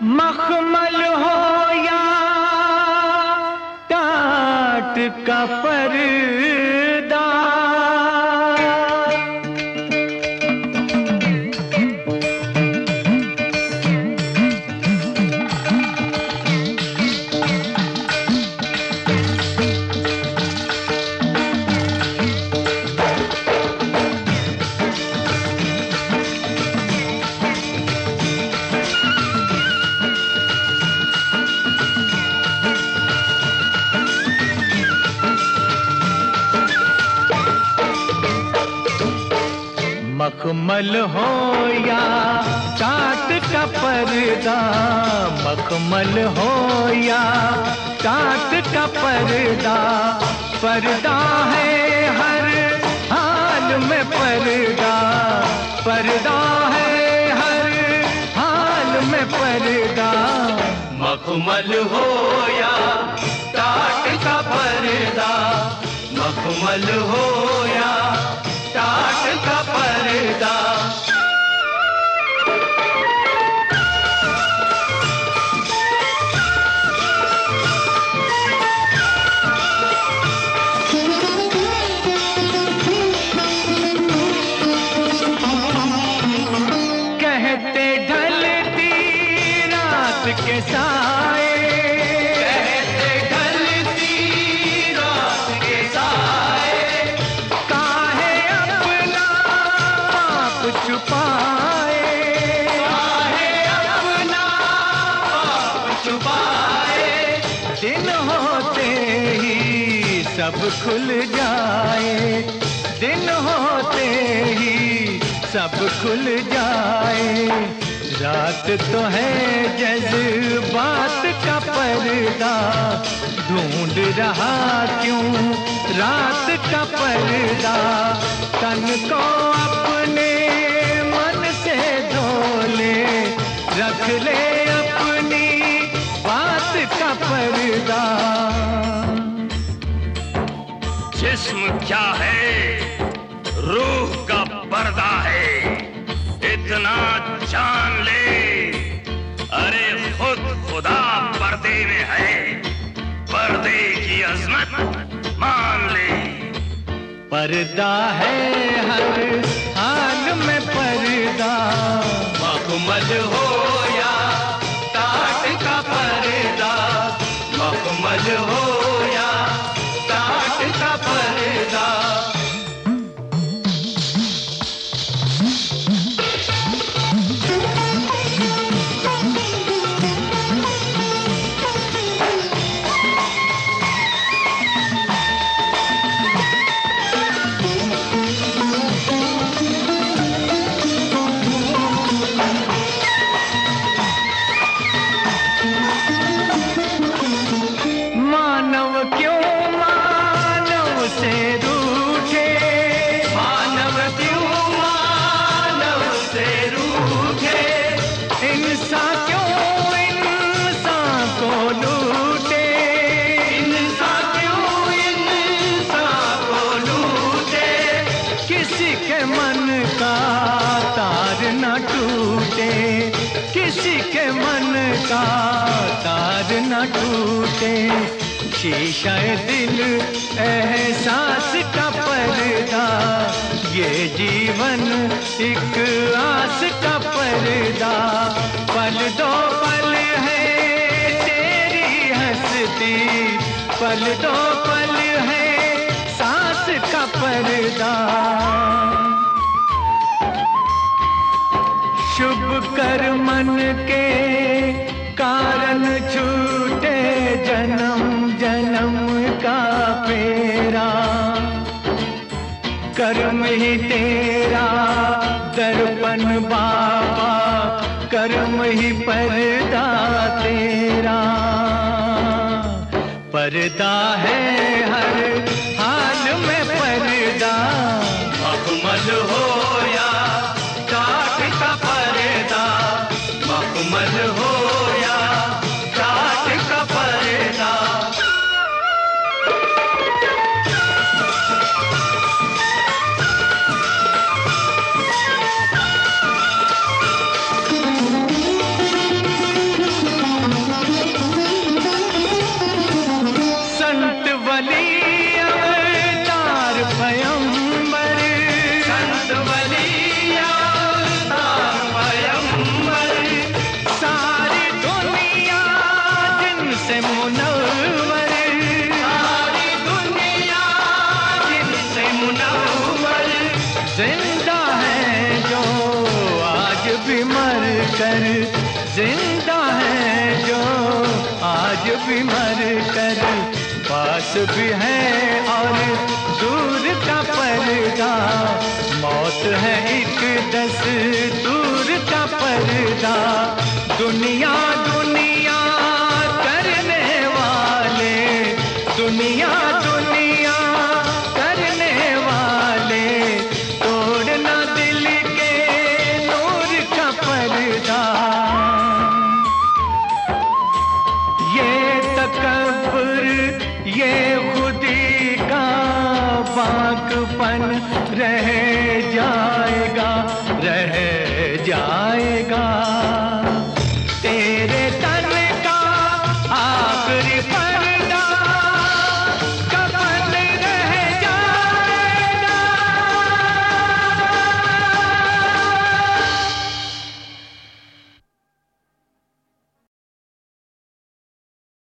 मखमल हो या टाट का पर्दा, मखमल हो या टाट का पर्दा, मखमल हो या टाट का पर्दा, पर्दा है हर हाल में पर्दा, पर्दा है हर हाल में पर्दा। मखमल हो या टाट का पर्दा, मखमल हो या टाट का पर्दा। कहते ढलती रात के साए, कहते ढलती रात के साए, काहे अपना पाप छुपाए, काहे अपना पाप छुपाए। दिन होते ही सब खुल जाए, दिन होते ही सब खुल जाए। रात तो है जज्बात का पर्दा, ढूंढ रहा क्यों रात का पर्दा। तन को अपने मन से धो ले, रख ले अपनी बात का पर्दा। जिस्म क्या है, रूह का पर्दा है, इतना जान ले। अरे खुद खुदा पर्दे में है, पर्दे की अजमत मान ले। पर्दा है हर हाल में पर्दा, मखमल हो या टाट का पर्दा, मखमल हो या टाट का पर्दा। किसी के मन का तार न टूटे, शीशा दिल एहसास का पर्दा, ये जीवन एक आस का पर्दा। पल दो पल है तेरी हंसती, पल दो पल है सांस का पर्दा। शुभ कर मन के कारण छूटे जन्म जन्म का फेरा, कर्म ही तेरा दर्पण बाबा, कर्म ही पर्दा तेरा। पर्दा है हर हाल में पर्दा, मखमल हो या टाट का पर्दा, मखमल हो या टाट का पर्दा। भी मर कर जिंदा है जो, आज भी मर कर पास भी है और दूर का पर्दा। मौत है एक दस्तूर का पर्दा। दुनिया दुनिया करने वाले, दुनिया दुनिया करने वाले, तोड़ना दिल के नूर का पर्दा। ये तकब्बुर ये खुदी का बाकपन रहे